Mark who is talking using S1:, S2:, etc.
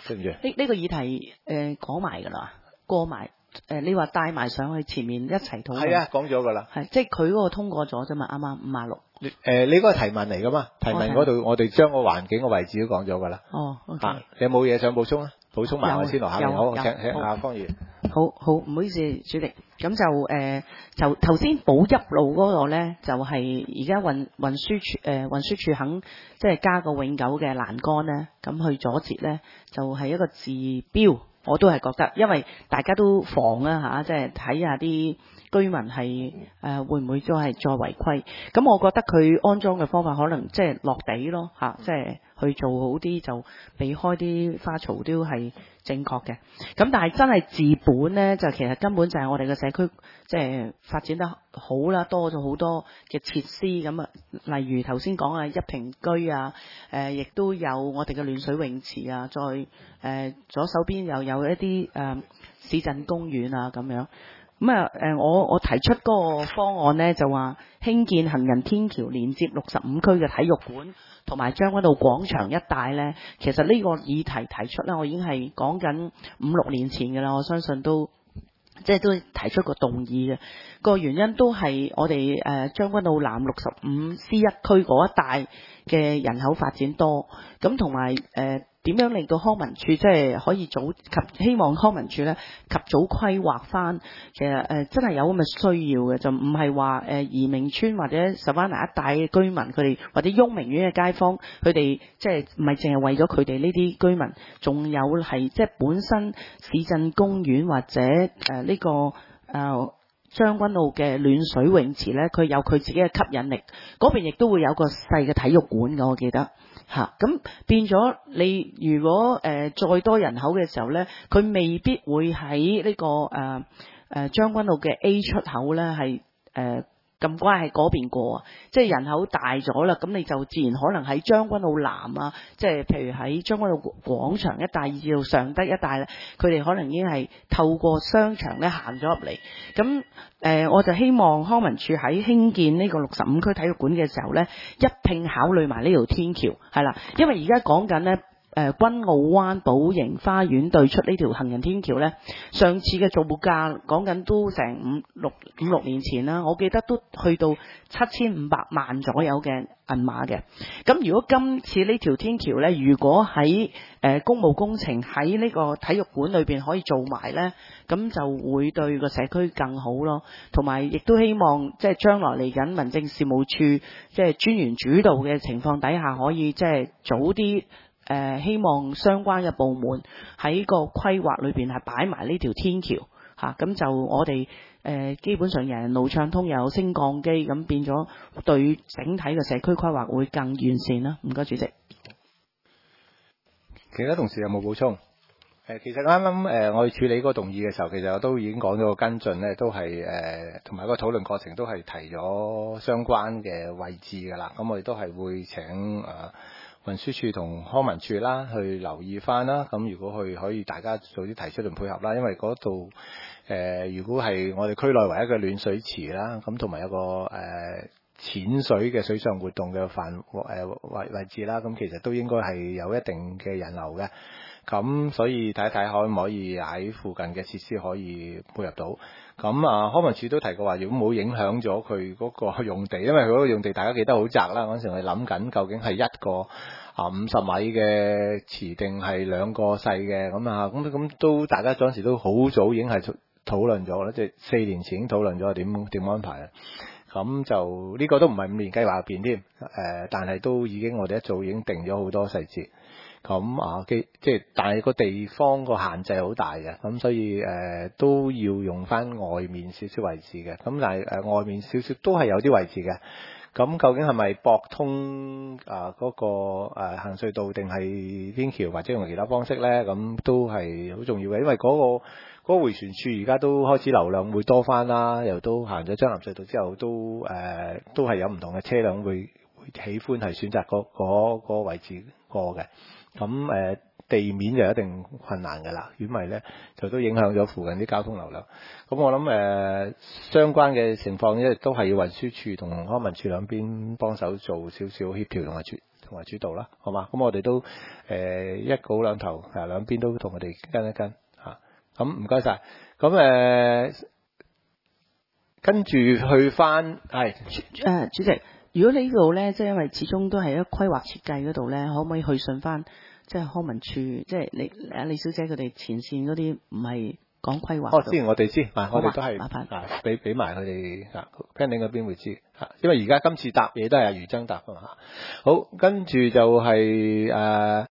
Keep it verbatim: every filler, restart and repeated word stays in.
S1: 對唔住。
S2: 呢呢個議題誒講埋㗎啦，過埋誒你話帶埋上去前面一齊討論。
S1: 係啊，講咗㗎啦。
S2: 係，即係佢嗰個通過咗啫嘛，啱啱五啊六。
S1: 誒，你嗰個提問嚟㗎嘛？提問嗰度我哋將個環境個位置都講咗㗎啦。
S2: 哦，OK。
S1: 啊，你有冇嘢想補充啊？補充埋我先落下面。好，請請阿方議員。
S2: 好好，唔好意思，主席。咁就誒、呃，就頭先寶邑路嗰個咧，就係而家運運輸處誒、呃、運輸處肯即係加個永久嘅欄杆咧，咁去阻截咧，就係、是、一個治標。我都係覺得，因為大家都防啊嚇，即係睇下啲居民係誒、呃、會唔會都係再違規。咁我覺得佢安裝嘅方法可能即係落地咯嚇，即係去做好啲就避開啲花槽都係正確嘅。咁但係真係治本咧，就其實根本就係我哋嘅社區即係發展得好啦，多咗好多嘅設施咁啊，例如頭先講啊一平居啊，誒、呃、亦都有我哋嘅暖水泳池啊，再誒、呃、左手邊又有一啲誒、呃、市鎮公園啊咁樣。咁啊誒我我提出嗰個方案咧，就話興建行人天橋連接六十五區嘅體育館同埋將軍澳廣場一帶咧。其實呢個議題提出咧，我已經係講緊五六年前㗎啦，我相信都即係都提出個動議嘅。個原因都係我哋誒將軍澳南六十五 C 一區嗰一帶嘅人口發展多，咁同埋誒點樣令到康文署即係可以早及希望康文署咧及早規劃翻，其實誒、呃、真係有咁嘅需要嘅，就唔係話誒移明村或者 Savannah 一帶嘅居民佢哋或者雍明苑嘅街坊佢哋即係唔係淨係為咗佢哋呢啲居民，仲有係即係本身市鎮公園或者誒呢、呃這個誒。呃將軍澳嘅暖水泳池呢，佢有佢自己嘅吸引力，嗰邊亦都會有個細嘅體育館嘅，我記得嚇。咁、啊、變咗你如果誒、呃、再多人口嘅時候呢，佢未必會喺呢、這個誒誒、呃、將軍澳嘅 A 出口呢係誒咁乖喺嗰邊過啊，即係人口大咗啦，咁你就自然可能喺將軍澳南啊，即係譬如喺將軍澳廣場一帶，以至到尚德一帶咧，佢哋可能已經係透過商場咧行咗入嚟。咁誒、呃，我就希望康文署喺興建呢個六十五區體育館嘅時候咧，一併考慮埋呢條天橋，係啦，因為而家講緊咧。誒君澳灣寶盈花園對出呢條行人天橋呢，上次嘅造價講緊都成五六五六年前啦，我記得都去到七千五百萬左右嘅銀碼嘅。咁如果今次呢條天橋呢，如果喺誒、呃、公務工程喺呢個體育館裏邊可以做埋呢，咁就會對個社區更好咯。同埋亦都希望即係將來嚟緊民政事務處即係專員主導嘅情況底下，可以即係早啲。誒、呃、希望相關嘅部門喺個規劃裏邊係擺埋呢條天橋嚇，咁、啊、就我哋誒、呃、基本上人人路暢通，又有升降機，咁變咗對整體嘅社區規劃會更完善啦。唔該，主席。
S1: 其他同事有冇補充？誒，其實啱啱誒我去處理嗰個動議嘅時候，其實我都已經講咗個跟進咧，都係誒同埋個討論過程都係提咗相關嘅位置㗎啦。咁我哋都係會請誒。呃運輸署同康文署啦，去留意翻啦。咁如果去可以大家做啲提出同配合啦，因為嗰度誒，如果係我哋區內唯一嘅暖水池啦，咁同埋有個誒、呃、淺水嘅水上活動嘅範誒位位置啦，咁其實都應該係有一定嘅人流嘅。咁所以睇一睇可唔可以喺附近嘅設施可以配合到。咁啊，康文署都提過話，如果冇影響咗佢嗰個用地，因為佢嗰個用地大家記得好窄啦。嗰陣時我哋諗緊究竟係一個啊五十米嘅池定係兩個細嘅咁啊，咁咁都大家嗰陣時都好早已經係討論咗啦，即係四年前已經討論咗點點安排啦。咁就呢個都唔係五年計劃入邊添，誒，但係都已經我哋一早已經定咗好多細節。咁啊，即係，但係個地方個限制好大嘅，咁所以誒、呃、都要用翻外面少少位置嘅。咁但係誒、呃、外面少少都係有啲位置嘅。咁究竟係咪駁通啊嗰、呃那個誒、呃、行隧道定係天橋或者用其他方式咧？咁都係好重要嘅，因為嗰、那個嗰、那個迴旋處而家都開始流量會多翻啦，又都行咗將藍隧道之後都誒、呃、都係有唔同嘅車輛會會喜歡係選擇嗰、那個那個位置過嘅。咁誒、呃、地面就一定困難㗎啦，因為咧就都影響咗附近啲交通流量。咁我諗誒、呃、相關嘅情況咧，都係要運輸署同康文署兩邊幫手做少少協調同埋處同埋主導啦，好嘛？咁我哋都誒、呃、一稿兩頭，啊兩邊都同佢哋跟一跟嚇。咁唔該晒。咁誒、呃、跟住去翻係
S2: 誒主席，如果你呢度咧，即係因為始終都係一個規劃設計嗰度咧，可唔可以去信翻即係康文署，即係你阿李小姐佢哋前線嗰啲唔係講規劃嗰
S1: 哦，
S2: 度。
S1: 之前我哋知，啊，我哋都係
S2: 麻煩
S1: 啊，俾俾埋佢哋啊 planning 嗰邊會知嚇，因為而家今次答嘢都係阿余爭答㗎嘛。好，跟住就係、誒。